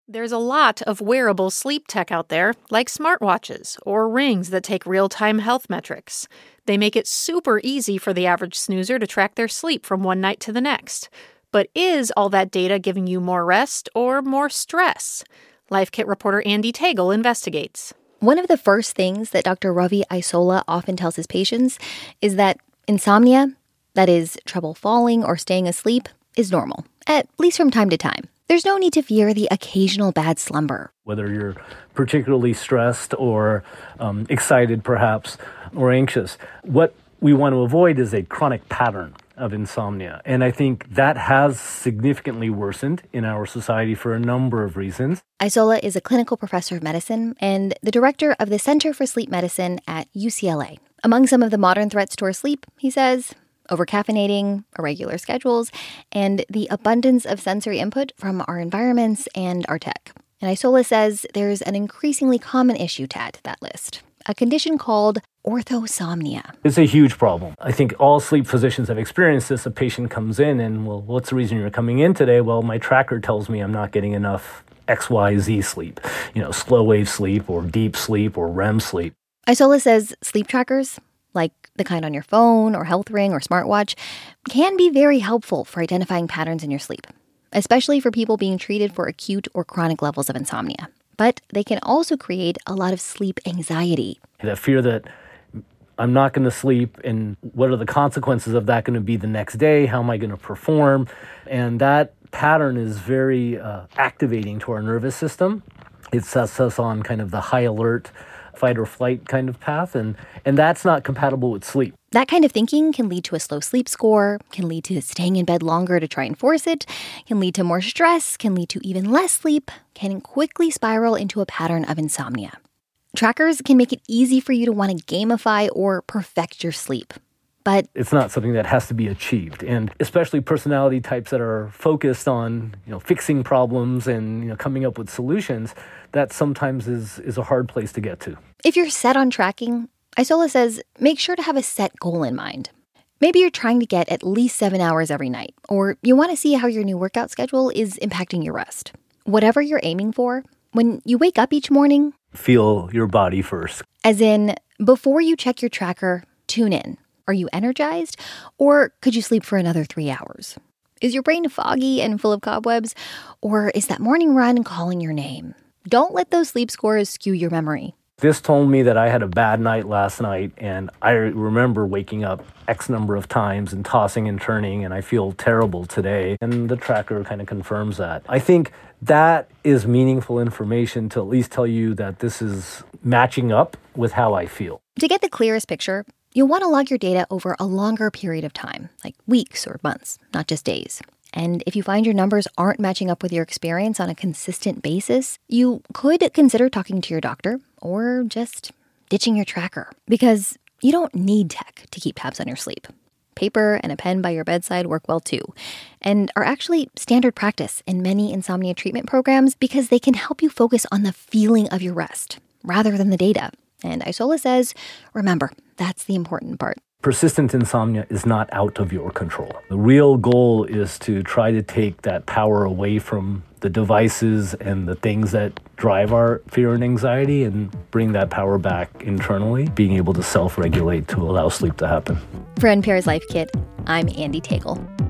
There's a lot of wearable sleep tech out there, like smartwatches or rings that take real-time health metrics. They make it super easy for the average snoozer to track their sleep from one night to the next. But is all that data giving you more rest or more stress? Life Kit reporter Andee Tagle investigates. One of the first things that Dr. Ravi Aisola often tells his patients is that insomnia, that is, trouble falling or staying asleep, is normal, at least from time to time. There's no need to fear the occasional bad slumber. Whether you're particularly stressed or excited, perhaps, or anxious, what we want to avoid is a chronic pattern of insomnia. And I think that has significantly worsened in our society for a number of reasons. Aisola is a clinical professor of medicine and the director of the Center for Sleep Medicine at UCLA. Among some of the modern threats to our sleep, he says, overcaffeinating, irregular schedules, and the abundance of sensory input from our environments and our tech. And Aisola says there's an increasingly common issue to add to that list, a condition called orthosomnia. It's a huge problem. I think all sleep physicians have experienced this. A patient comes in and, well, what's the reason you're coming in today? Well, my tracker tells me I'm not getting enough XYZ sleep, slow wave sleep or deep sleep or REM sleep. Aisola says sleep trackers, like the kind on your phone or health ring or smartwatch, can be very helpful for identifying patterns in your sleep, especially for people being treated for acute or chronic levels of insomnia. But they can also create a lot of sleep anxiety. That fear that I'm not going to sleep, and what are the consequences of that going to be the next day? How am I going to perform? And that pattern is very activating to our nervous system. It sets us on kind of the high alert, fight or flight kind of path, and that's not compatible with sleep. That kind of thinking can lead to a slow sleep score, can lead to staying in bed longer to try and force it, can lead to more stress, can lead to even less sleep, can quickly spiral into a pattern of insomnia. Trackers can make it easy for you to want to gamify or perfect your sleep. But it's not something that has to be achieved. And especially personality types that are focused on, fixing problems and, coming up with solutions, that sometimes is a hard place to get to. If you're set on tracking, Aisola says make sure to have a set goal in mind. Maybe you're trying to get at least 7 hours every night, or you want to see how your new workout schedule is impacting your rest. Whatever you're aiming for, when you wake up each morning, feel your body first. As in, before you check your tracker, tune in. Are you energized? Or could you sleep for another 3 hours? Is your brain foggy and full of cobwebs? Or is that morning run calling your name? Don't let those sleep scores skew your memory. This told me that I had a bad night last night, and I remember waking up X number of times and tossing and turning, and I feel terrible today. And the tracker kind of confirms that. I think that is meaningful information to at least tell you that this is matching up with how I feel. To get the clearest picture, you'll want to log your data over a longer period of time, like weeks or months, not just days. And if you find your numbers aren't matching up with your experience on a consistent basis, you could consider talking to your doctor or just ditching your tracker, because you don't need tech to keep tabs on your sleep. Paper and a pen by your bedside work well too, and are actually standard practice in many insomnia treatment programs because they can help you focus on the feeling of your rest rather than the data. And Aisola says, remember, that's the important part. Persistent insomnia is not out of your control. The real goal is to try to take that power away from the devices and the things that drive our fear and anxiety and bring that power back internally, being able to self-regulate to allow sleep to happen. For NPR's Life Kit, I'm Andee Tagle.